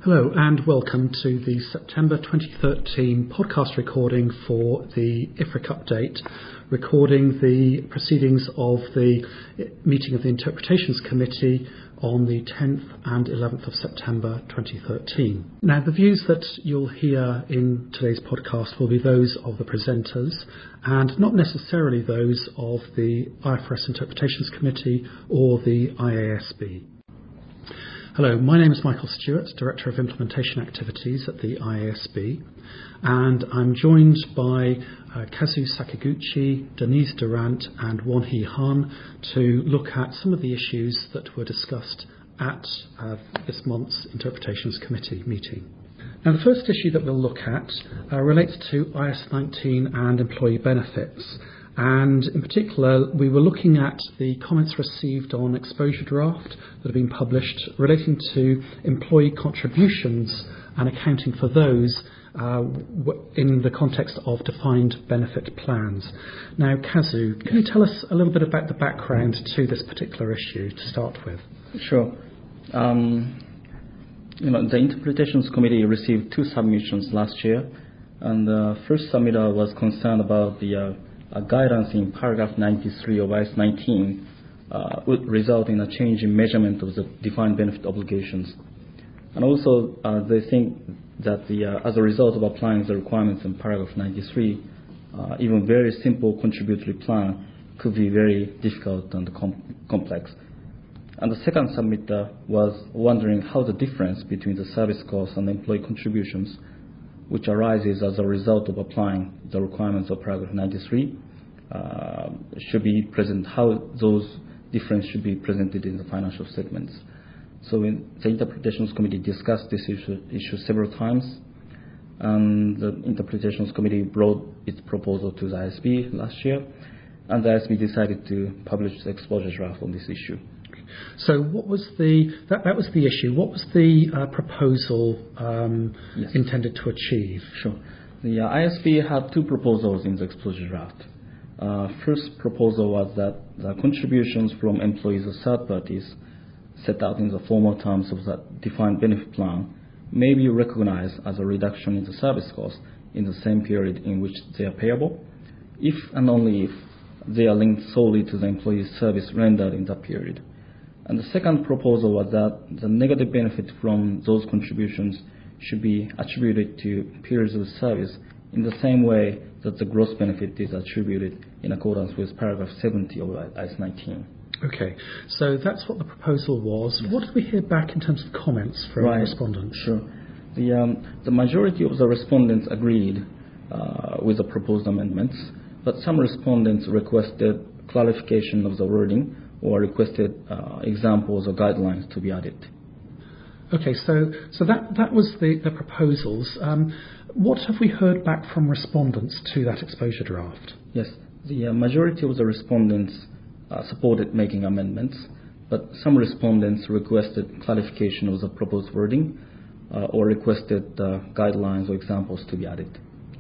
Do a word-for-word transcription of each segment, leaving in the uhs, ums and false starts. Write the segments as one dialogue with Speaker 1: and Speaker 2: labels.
Speaker 1: Hello and welcome to the September twenty thirteen podcast recording for the I F R I C update, recording the proceedings of the meeting of the Interpretations Committee on the tenth and eleventh of September twenty thirteen. Now, the views that you'll hear in today's podcast will be those of the presenters and not necessarily those of the I F R S Interpretations Committee or the I A S B. Hello, my name is Michael Stewart, Director of Implementation Activities at the I A S B, and I'm joined by uh, Kazu Sakiguchi, Denise Durant and Won-hee Han to look at some of the issues that were discussed at uh, this month's Interpretations Committee meeting. Now, the first issue that we'll look at uh, relates to I S nineteen and employee benefits. And in particular, we were looking at the comments received on exposure draft that have been published relating to employee contributions and accounting for those uh, in the context of defined benefit plans. Now, Kazu, can you tell us a little bit about the background to this particular issue to start with?
Speaker 2: Sure. Um, you know, the Interpretations Committee received two submissions last year, and the first submitter was concerned about the uh, A guidance in paragraph ninety-three of I S nineteen uh, would result in a change in measurement of the defined benefit obligations. And also, uh, they think that the, uh, as a result of applying the requirements in paragraph ninety-three, uh, even very simple contributory plan could be very difficult and com- complex. And the second submitter was wondering how the difference between the service costs and employee contributions, which arises as a result of applying the requirements of paragraph ninety-three, uh, should be present, how those differences should be presented in the financial statements. So in the Interpretations Committee discussed this issue, issue several times, and the Interpretations Committee brought its proposal to the I S B last year, and the I S B decided to publish the exposure draft on this issue.
Speaker 1: So what was the, that, that was the issue, what was the uh, proposal um, yes. intended to achieve?
Speaker 2: Sure. The uh, I S B had two proposals in the exposure draft. Uh, first proposal was that the contributions from employees or third parties set out in the formal terms of the defined benefit plan may be recognized as a reduction in the service cost in the same period in which they are payable, if and only if they are linked solely to the employee's service rendered in that period. And the second proposal was that the negative benefit from those contributions should be attributed to periods of service in the same way that the gross benefit is attributed in accordance with paragraph seventy of I S nineteen.
Speaker 1: Okay, so that's what the proposal was. Yes. What did we hear back in terms of comments from
Speaker 2: right.
Speaker 1: respondents?
Speaker 2: Sure. The, um, the majority of the respondents agreed uh, with the proposed amendments, but some respondents requested clarification of the wording or requested uh, examples or guidelines to be added.
Speaker 1: Okay, so so that, that was the, the proposals. Um, what have we heard back from respondents to that exposure draft?
Speaker 2: Yes, the uh, majority of the respondents uh, supported making amendments, but some respondents requested clarification of the proposed wording uh, or requested uh, guidelines or examples to be added.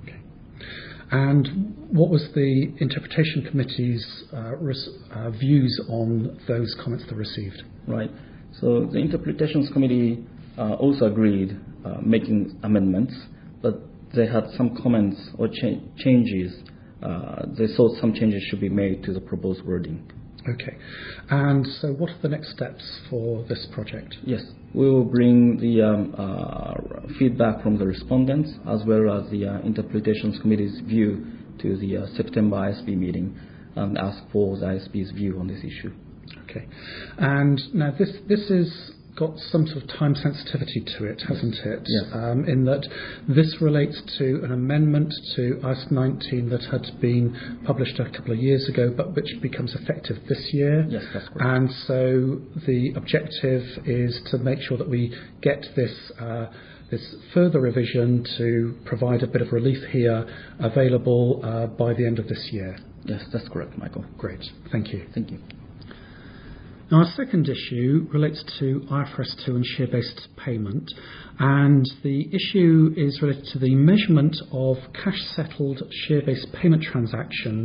Speaker 1: And what was the Interpretation Committee's uh, res- uh, views on those comments they received?
Speaker 2: Right. So the Interpretations Committee uh, also agreed uh, making amendments, but they had some comments or cha- changes. Uh, they thought some changes should be made to the proposed wording.
Speaker 1: Okay. And so what are the next steps for this project?
Speaker 2: Yes, we will bring the um, uh, feedback from the respondents as well as the uh, Interpretations Committee's view to the uh, September I S B meeting and ask for the I S B's view on this issue.
Speaker 1: Okay. And now this this is got some sort of time sensitivity to it, hasn't it?
Speaker 2: Yes.
Speaker 1: Um, in that this relates to an amendment to I S nineteen that had been published a couple of years ago, but which becomes effective this year.
Speaker 2: Yes, that's correct.
Speaker 1: And so the objective is to make sure that we get this uh, this further revision to provide a bit of relief here available uh, by the end of this year.
Speaker 2: Yes, that's correct, Michael.
Speaker 1: Great. Thank you.
Speaker 2: Thank you.
Speaker 1: Now, our second issue relates to I F R S two and share-based payment, and the issue is related to the measurement of cash-settled share-based payment transactions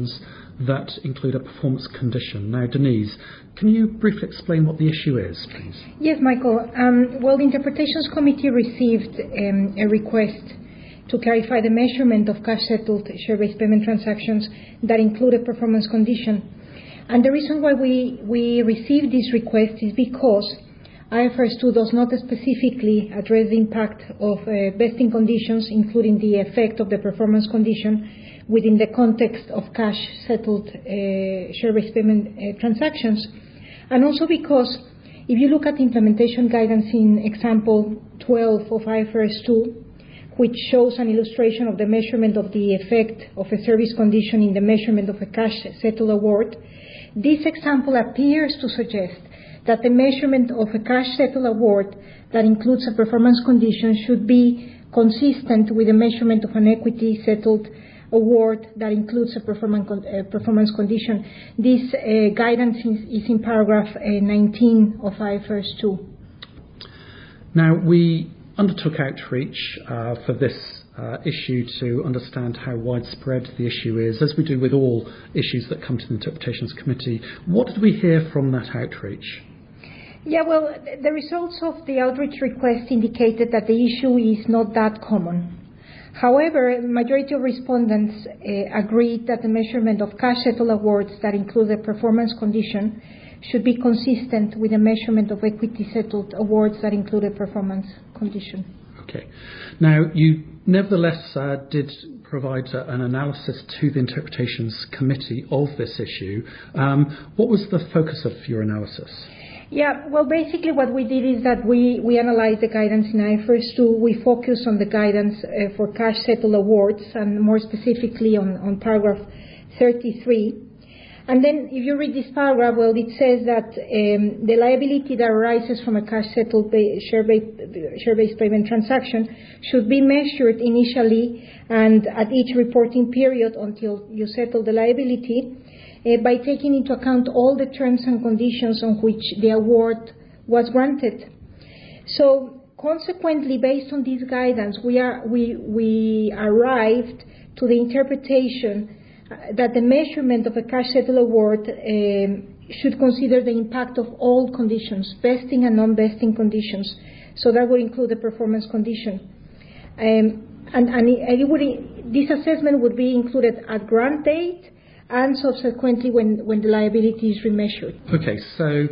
Speaker 1: that include a performance condition. Now, Denise, can you briefly explain what the issue is, please?
Speaker 3: Yes, Michael. Um, well, the Interpretations Committee received um, a request to clarify the measurement of cash-settled share-based payment transactions that include a performance condition. And the reason why we, we received this request is because I F R S two does not specifically address the impact of uh, vesting conditions, including the effect of the performance condition within the context of cash-settled uh, share-based payment uh, transactions. And also because if you look at the implementation guidance in example twelve of I F R S two, which shows an illustration of the measurement of the effect of a service condition in the measurement of a cash-settled award, this example appears to suggest that the measurement of a cash-settled award that includes a performance condition should be consistent with the measurement of an equity-settled award that includes a performance, uh, performance condition. This uh, guidance is, is in paragraph uh, nineteen of I F R S two.
Speaker 1: Now, we undertook outreach uh, for this uh, issue to understand how widespread the issue is, as we do with all issues that come to the Interpretations Committee. What did we hear from that outreach?
Speaker 3: Yeah, well, the results of the outreach request indicated that the issue is not that common. However, the majority of respondents uh, agreed that the measurement of cash-settled awards that include a performance condition should be consistent with the measurement of equity-settled awards that include a performance condition.
Speaker 1: Okay. Now, you nevertheless uh, did provide uh, an analysis to the Interpretations Committee of this issue. Um, what was the focus of your analysis?
Speaker 3: Yeah, well, basically what we did is that we, we analyzed the guidance in I F R S two. We focused on the guidance uh, for cash-settled awards, and more specifically on, on paragraph thirty-three. And then if you read this paragraph, well, it says that um, the liability that arises from a cash-settled share-based, share-based payment transaction should be measured initially and at each reporting period until you settle the liability, Uh, by taking into account all the terms and conditions on which the award was granted. So consequently, based on this guidance, we, are, we, we arrived to the interpretation uh, that the measurement of a cash-settled award um, should consider the impact of all conditions, vesting and non-vesting conditions. So that would include the performance condition. Um, and and it, it would, this assessment would be included at grant date and subsequently when, when the liability is remeasured. Okay,
Speaker 1: so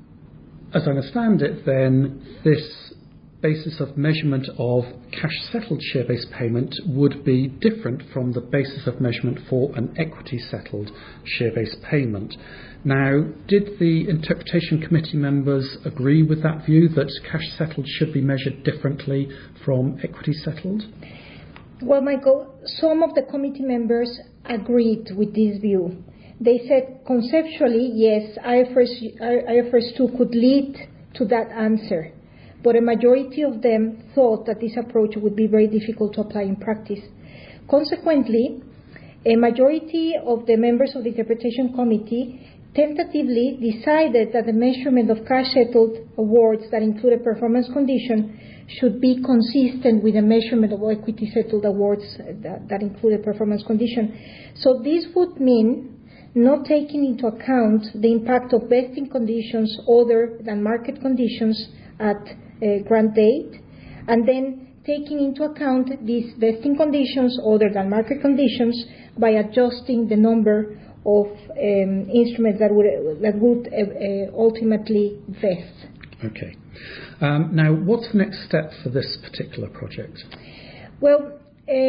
Speaker 1: as I understand it then, this basis of measurement of cash-settled share-based payment would be different from the basis of measurement for an equity-settled share-based payment. Now, did the Interpretation Committee members agree with that view, that cash-settled should be measured differently from equity-settled?
Speaker 3: Well, Michael, some of the committee members agreed with this view. They said conceptually, yes, I F R S, I F R S two could lead to that answer, but a majority of them thought that this approach would be very difficult to apply in practice. Consequently, a majority of the members of the Interpretation Committee tentatively decided that the measurement of cash-settled awards that include a performance condition should be consistent with the measurement of equity-settled awards that, that include a performance condition. So this would mean not taking into account the impact of vesting conditions other than market conditions at uh, grant date, and then taking into account these vesting conditions other than market conditions by adjusting the number of um, instruments that would, that would uh, uh, ultimately vest.
Speaker 1: Okay. Um, now, what's the next step for this particular project?
Speaker 3: Well, um,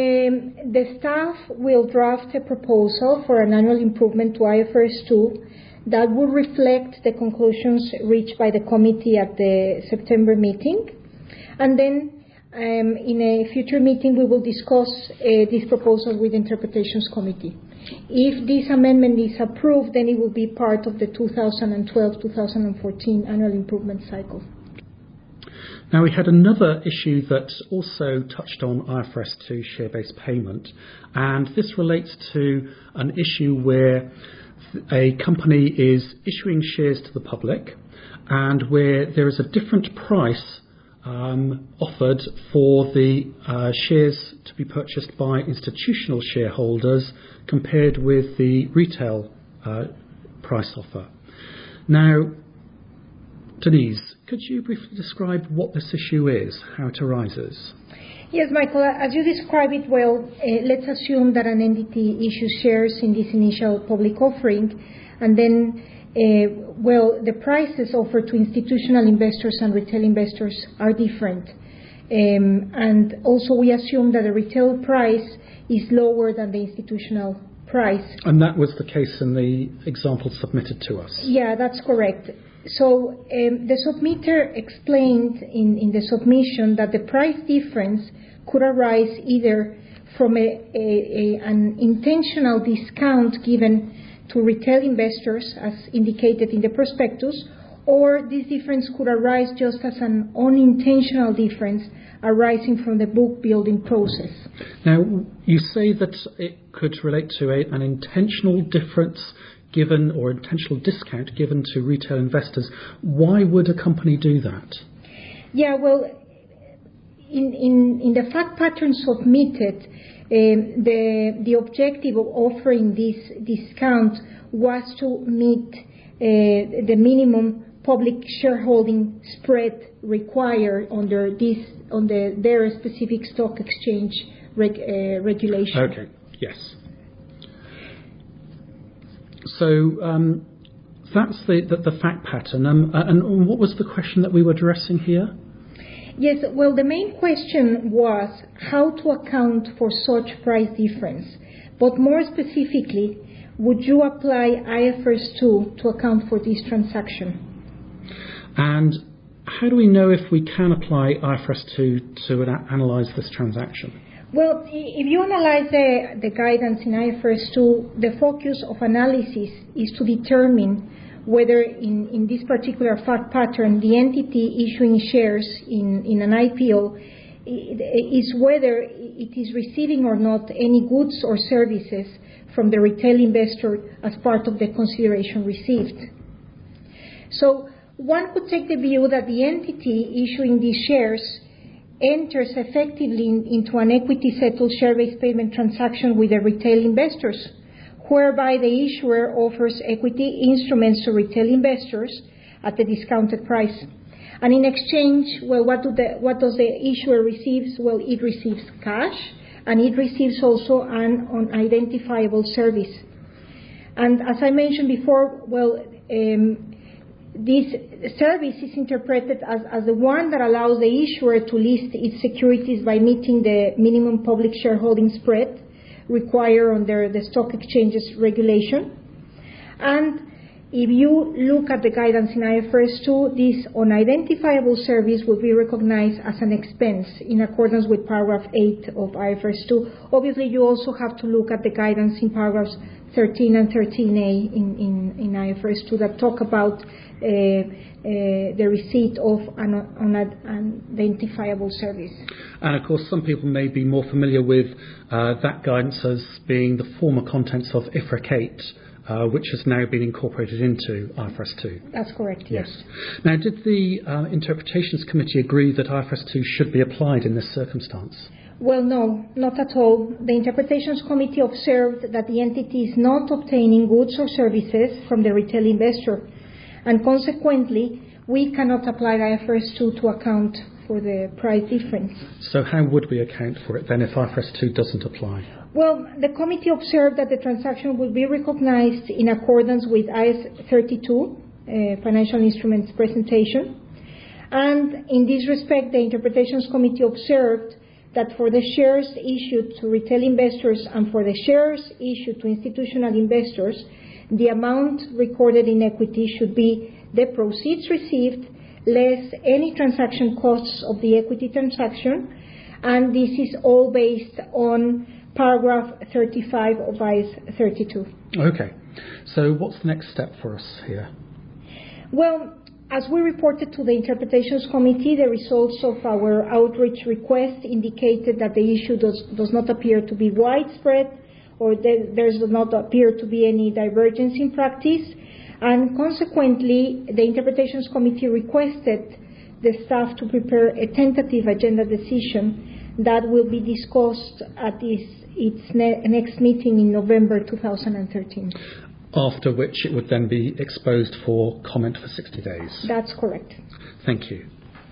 Speaker 3: the staff will draft a proposal for an annual improvement to I F R S two that will reflect the conclusions reached by the committee at the September meeting. And then um, in a future meeting, we will discuss uh, this proposal with the Interpretations Committee. If this amendment is approved, then it will be part of the two thousand twelve to two thousand fourteen annual improvement cycle.
Speaker 1: Now, we had another issue that also touched on I F R S two share-based payment, and this relates to an issue where a company is issuing shares to the public and where there is a different price um, offered for the uh, shares to be purchased by institutional shareholders compared with the retail uh, price offer. Now, Denise, could you briefly describe what this issue is, how it arises?
Speaker 3: Yes, Michael, as you describe it well, uh, let's assume that an entity issues shares in this initial public offering, and then, uh, well, the prices offered to institutional investors and retail investors are different. Um, and also we assume that the retail price is lower than the institutional price.
Speaker 1: And that was the case in the example submitted to us?
Speaker 3: Yeah, that's correct. So um, the submitter explained in, in the submission that the price difference could arise either from a, a, a, an intentional discount given to retail investors, as indicated in the prospectus, or this difference could arise just as an unintentional difference arising from the book building process.
Speaker 1: Now, you say that it could relate to a, an intentional difference given or intentional discount given to retail investors. Why would a company do that?
Speaker 3: Yeah, well, in, in, in the fact pattern submitted, um, the, the objective of offering this discount was to meet uh, the minimum public shareholding spread required under this, under their specific stock exchange reg, uh, regulation.
Speaker 1: Okay, yes. So um, that's the, the, the fact pattern. Um, and what was the question that we were addressing here?
Speaker 3: Yes, well, the main question was how to account for such price difference. But more specifically, would you apply I F R S two to account for this transaction?
Speaker 1: And how do we know if we can apply I F R S two to analyse this transaction?
Speaker 3: Well, if you analyze the, the guidance in I F R S two, the focus of analysis is to determine whether in, in this particular fact pattern the entity issuing shares in, in an I P O is whether it is receiving or not any goods or services from the retail investor as part of the consideration received. So one could take the view that the entity issuing these shares enters effectively in, into an equity-settled share-based payment transaction with the retail investors, whereby the issuer offers equity instruments to retail investors at the discounted price. And in exchange, well, what, do the, what does the issuer receive? Well, it receives cash, and it receives also an unidentifiable service. And as I mentioned before, well, um, this service is interpreted as, as the one that allows the issuer to list its securities by meeting the minimum public shareholding spread required under the stock exchanges regulation. And if you look at the guidance in I F R S two, this unidentifiable service will be recognized as an expense in accordance with paragraph eight of I F R S two. Obviously, you also have to look at the guidance in paragraphs thirteen and thirteen A in, in, in I F R S two that talk about uh, uh, the receipt of an unidentifiable service.
Speaker 1: And of course, some people may be more familiar with uh, that guidance as being the former contents of I F R C eight. Uh, which has now been incorporated into I F R S two.
Speaker 3: That's correct, yes.
Speaker 1: yes. Now, did the uh, Interpretations Committee agree that I F R S two should be applied in this circumstance?
Speaker 3: Well, no, not at all. The Interpretations Committee observed that the entity is not obtaining goods or services from the retail investor, and consequently, we cannot apply I F R S two to account for the price difference.
Speaker 1: So how would we account for it then if I F R S two doesn't apply?
Speaker 3: Well, the committee observed that the transaction will be recognized in accordance with I S thirty-two, uh, Financial Instruments Presentation. And in this respect, the Interpretations Committee observed that for the shares issued to retail investors and for the shares issued to institutional investors, the amount recorded in equity should be the proceeds received less any transaction costs of the equity transaction. And this is all based on paragraph thirty-five of I S thirty-two.
Speaker 1: Okay. So what's the next step for us here?
Speaker 3: Well, as we reported to the Interpretations Committee, the results of our outreach request indicated that the issue does, does not appear to be widespread, or there does not appear to be any divergence in practice, and consequently, the Interpretations Committee requested the staff to prepare a tentative agenda decision that will be discussed at its, its ne- next meeting in November two thousand thirteen.
Speaker 1: After which it would then be exposed for comment for sixty days.
Speaker 3: That's correct.
Speaker 1: Thank you.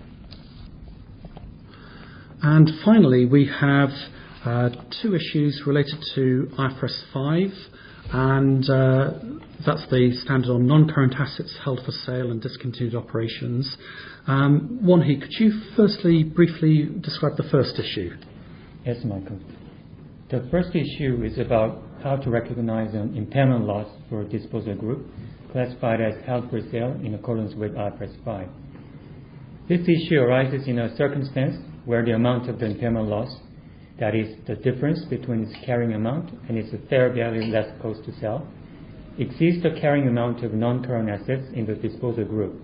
Speaker 1: And finally, we have uh, two issues related to I F R S five, and uh, that's the standard on non-current assets held for sale and discontinued operations. Um, Won-hee, could you firstly briefly describe the first issue?
Speaker 4: Yes, Michael. The first issue is about how to recognize an impairment loss for a disposal group classified as held for sale in accordance with I F R S five. This issue arises in a circumstance where the amount of the impairment loss, that is, the difference between its carrying amount and its fair value less cost to sell, exceeds the carrying amount of non-current assets in the disposal group.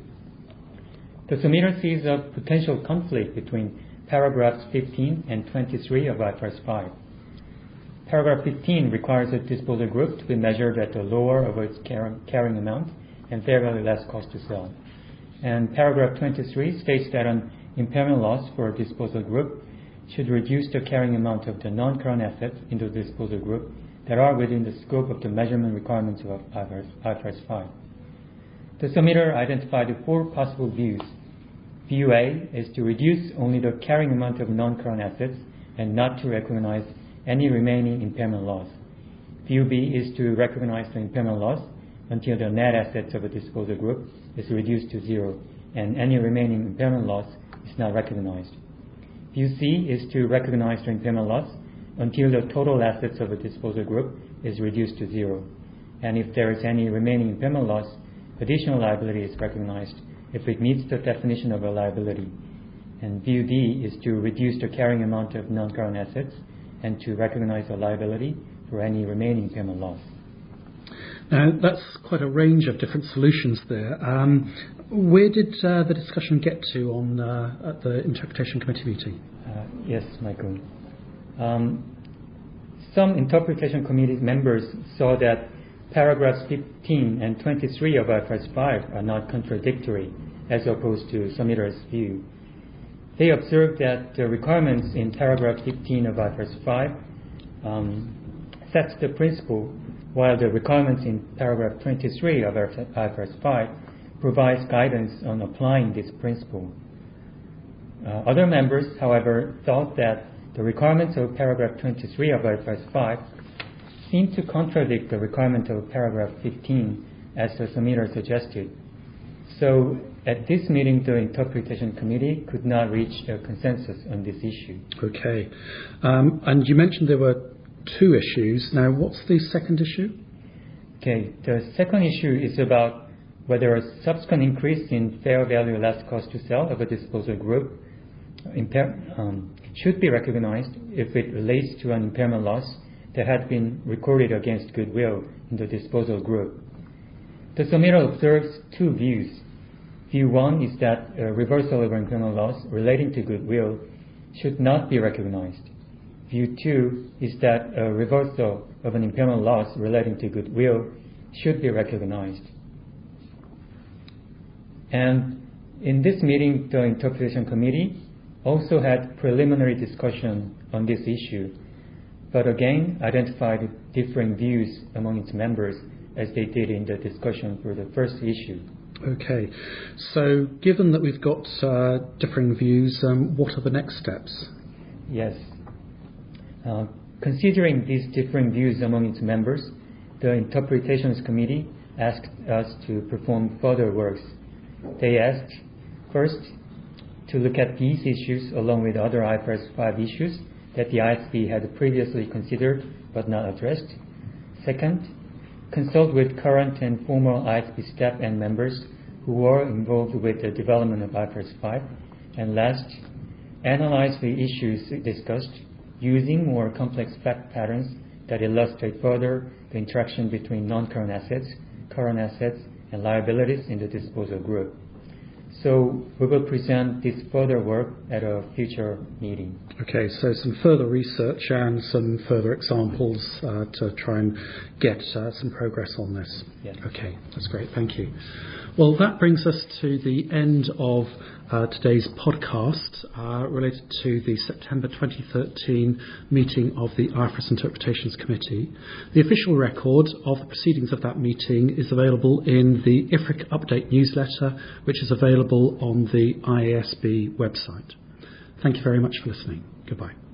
Speaker 4: The submitter sees a potential conflict between paragraphs fifteen and twenty-three of I F R S five. Paragraph fifteen requires a disposal group to be measured at the lower of its carrying amount and fair value less cost to sell. And paragraph twenty-three states that an impairment loss for a disposal group should reduce the carrying amount of the non-current assets in the disposal group that are within the scope of the measurement requirements of I F R S five. The submitter identified four possible views. View A is to reduce only the carrying amount of non-current assets and not to recognize any remaining impairment loss. View B is to recognize the impairment loss until the net assets of a disposal group is reduced to zero and any remaining impairment loss is not recognized. View C is to recognize the impairment loss until the total assets of a disposal group is reduced to zero. And if there is any remaining impairment loss, additional liability is recognized if it meets the definition of a liability. And View D is to reduce the carrying amount of non-current assets and to recognize a liability for any remaining impairment loss.
Speaker 1: Now, that's quite a range of different solutions there. Um, where did uh, the discussion get to on uh, at the Interpretation Committee meeting?
Speaker 4: Uh, yes, Michael. Um, some Interpretation Committee members saw that paragraphs fifteen and twenty-three of I F R S five are not contradictory as opposed to submitter's view. They observed that the requirements in paragraph fifteen of I F R S five um, sets the principle, while the requirements in paragraph twenty-three of I F R S five provides guidance on applying this principle. Uh, other members, however, thought that the requirements of paragraph twenty-three of I F R S five seem to contradict the requirement of paragraph fifteen as the submitter suggested. So at this meeting, the Interpretation Committee could not reach a consensus on this issue.
Speaker 1: Okay. Um, and you mentioned there were two issues. Now, what's the second issue?
Speaker 4: Okay. The second issue is about whether a subsequent increase in fair value less cost to sell of a disposal group impair, um, should be recognized if it relates to an impairment loss that had been recorded against goodwill in the disposal group. The submitter observes two views. View one is that a reversal of an impairment loss relating to goodwill should not be recognized. View two is that a reversal of an impairment loss relating to goodwill should be recognized. And in this meeting, the Interpretation Committee also had preliminary discussion on this issue, but again identified differing views among its members as they did in the discussion for the first issue.
Speaker 1: Okay, so given that we've got uh, differing views, um, what are the next steps?
Speaker 4: Yes. Uh, considering these differing views among its members, the Interpretations Committee asked us to perform further works. They asked, first, to look at these issues along with other I F R S five issues that the I S B had previously considered but not addressed. Second, consult with current and former I S B staff and members who were involved with the development of I F R S five. And last, analyze the issues discussed using more complex fact patterns that illustrate further the interaction between non-current assets, current assets, and liabilities in the disposal group. So we will present this further work at a future meeting.
Speaker 1: Okay, so some further research and some further examples uh, to try and get uh, some progress on this.
Speaker 4: Yes.
Speaker 1: Okay, that's great. Thank you. Well, that brings us to the end of uh, today's podcast uh, related to the September twenty thirteen meeting of the I F R S Interpretations Committee. The official record of the proceedings of that meeting is available in the I F R I C Update newsletter, which is available on the I A S B website. Thank you very much for listening. Goodbye.